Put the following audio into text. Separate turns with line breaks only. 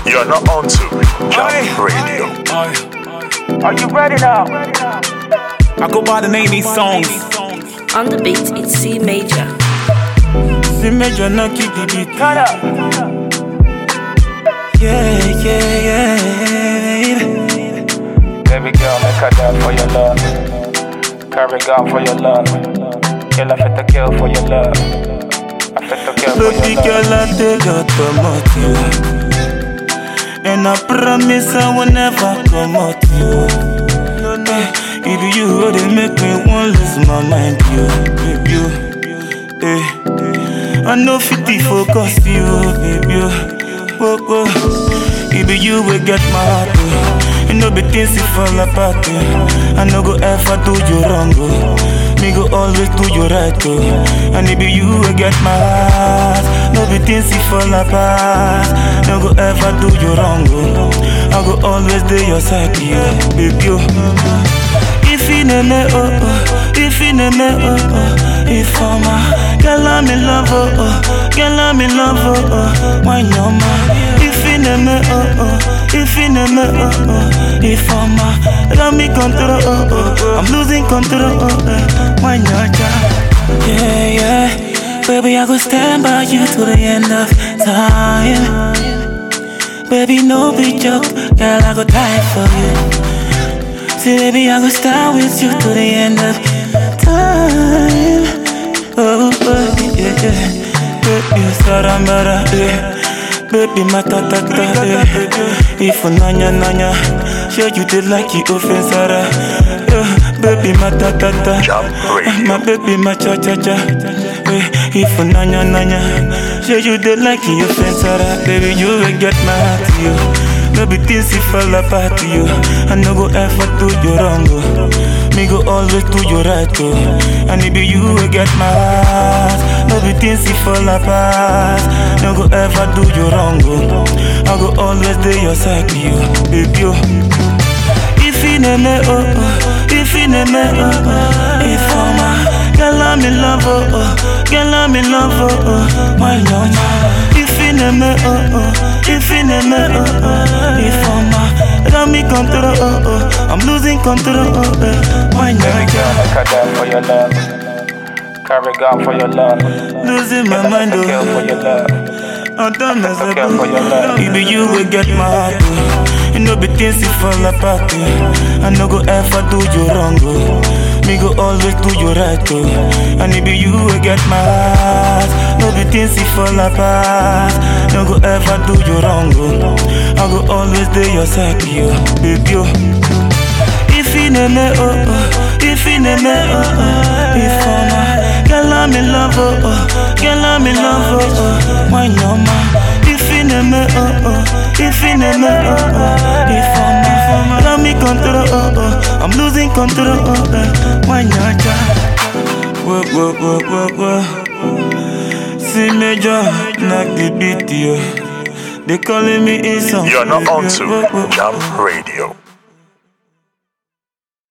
You're not on to Jump Radio.
Are you ready now?
I go by the name these songs.
On the beat, it's C major.
C major, not keep the beat.
Cut up.
Yeah.
Baby girl, make a dance for your love. Carry gun for your love. Kill, I fit to kill for your love. I fit to kill for
Baby
your
girl,
love.
I take out the motive. And I promise I will never come out you. It be you who they make me want lose my mind, you, baby, you. I know 50 focus you, baby, you. It be you will get my heart, you know be things you fall apart, I no go ever do you wrong, me go always do you right, and it be you will get my heart. No be things you fall apart, no go ever do you wrong, I go always do your side, baby, you. If you know me, if you know me, if I'm a girl, I'm in love, girl, I'm in love, why no man? If you know me, if you know me, if I'm a, let me control, I'm losing control, why not? Yeah, baby, I go stand by you to the end of time. Baby, no be joke, girl, I go die for you. See, baby, I go stand with you to the end of time. Oh, yeah. Baby, sarambara, yeah. Baby, matatata, yeah. If nanya, show you did like you offend Sarah. Yeah. Baby, matatata, my baby, my cha-cha-cha. If nanya, show you did like you offend Sarah. Baby, you will get my heart to you. No be things you fall apart to you. I no go ever do you wrong, me go always do you right, and it be you will get my heart. No be things you fall apart, no go ever do you wrong, I go always do your side, you, baby, you. If you know me, if you know me, if I'm a girl, I'm in love, girl, I'm in love, why not? If you know me, if you know me, if I'm a, let me control, I'm losing control, why not?
Baby girl, make a dance for your love. Carry gun for your love.
Losing my mind,
Kill for your love.
I'm done as a
Kill for your love.
it be you will get my heart, you know be things you fall apart, I no go ever do you wrong, me go always do you right, and it be you will get my heart. No be things you fall apart, no go ever do you wrong, I go always do your side, you, baby, you. If you know me, if you know me, if I'm a girl, I'm in love, girl, I'm in love, why no man? If you know me, if you know me, if I'm a, let me control, I'm losing control, why not? C major, knock the beat, they calling me in some.
You're not on to Jump Radio.